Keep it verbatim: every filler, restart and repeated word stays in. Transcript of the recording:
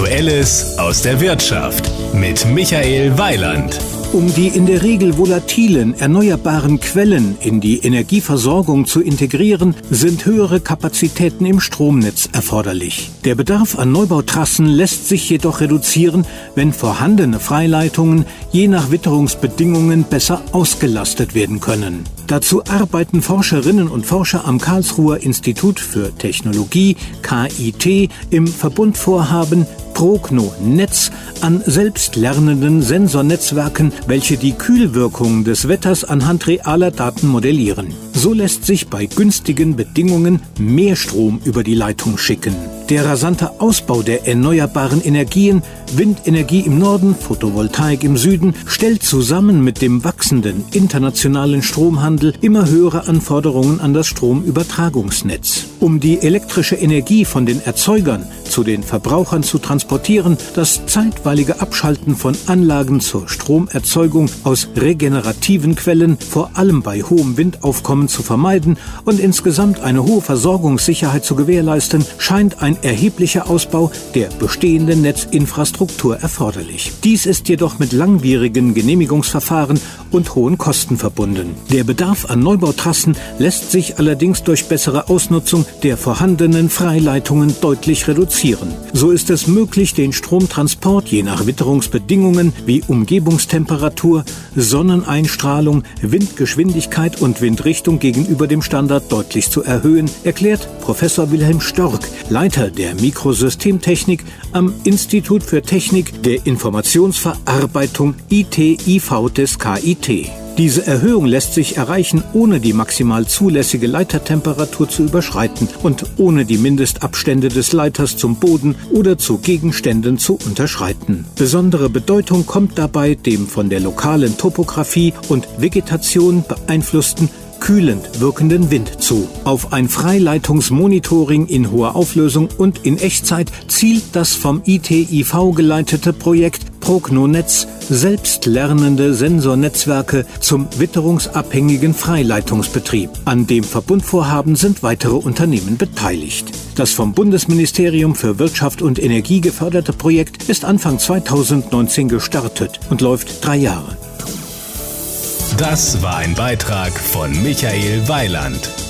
Aktuelles aus der Wirtschaft mit Michael Weiland. Um die in der Regel volatilen, erneuerbaren Quellen in die Energieversorgung zu integrieren, sind höhere Kapazitäten im Stromnetz erforderlich. Der Bedarf an Neubautrassen lässt sich jedoch reduzieren, wenn vorhandene Freileitungen je nach Witterungsbedingungen besser ausgelastet werden können. Dazu arbeiten Forscherinnen und Forscher am Karlsruher Institut für Technologie, K I T, im Verbundvorhaben PROGNO-Netz an selbstlernenden Sensornetzwerken, welche die Kühlwirkung des Wetters anhand realer Daten modellieren. So lässt sich bei günstigen Bedingungen mehr Strom über die Leitung schicken. Der rasante Ausbau der erneuerbaren Energien, Windenergie im Norden, Photovoltaik im Süden, stellt zusammen mit dem wachsenden internationalen Stromhandel immer höhere Anforderungen an das Stromübertragungsnetz. Um die elektrische Energie von den Erzeugern zu den Verbrauchern zu transportieren, das zeitweilige Abschalten von Anlagen zur Stromerzeugung aus regenerativen Quellen, vor allem bei hohem Windaufkommen, zu vermeiden und insgesamt eine hohe Versorgungssicherheit zu gewährleisten, scheint ein erheblicher Ausbau der bestehenden Netzinfrastruktur erforderlich. Dies ist jedoch mit langwierigen Genehmigungsverfahren und hohen Kosten verbunden. Der Bedarf an Neubautrassen lässt sich allerdings durch bessere Ausnutzung der vorhandenen Freileitungen deutlich reduzieren. So ist es möglich, den Stromtransport je nach Witterungsbedingungen wie Umgebungstemperatur, Sonneneinstrahlung, Windgeschwindigkeit und Windrichtung gegenüber dem Standard deutlich zu erhöhen, erklärt Professor Wilhelm Stork, Leiter der Mikrosystemtechnik am Institut für Technik der Informationsverarbeitung I T I V des K I T. Diese Erhöhung lässt sich erreichen, ohne die maximal zulässige Leitertemperatur zu überschreiten und ohne die Mindestabstände des Leiters zum Boden oder zu Gegenständen zu unterschreiten. Besondere Bedeutung kommt dabei dem von der lokalen Topographie und Vegetation beeinflussten kühlend wirkenden Wind zu. Auf ein Freileitungsmonitoring in hoher Auflösung und in Echtzeit zielt das vom I T I V geleitete Projekt PROGNO-Netz selbstlernende Sensornetzwerke zum witterungsabhängigen Freileitungsbetrieb. An dem Verbundvorhaben sind weitere Unternehmen beteiligt. Das vom Bundesministerium für Wirtschaft und Energie geförderte Projekt ist Anfang zweitausendneunzehn gestartet und läuft drei Jahre. Das war ein Beitrag von Michael Weiland.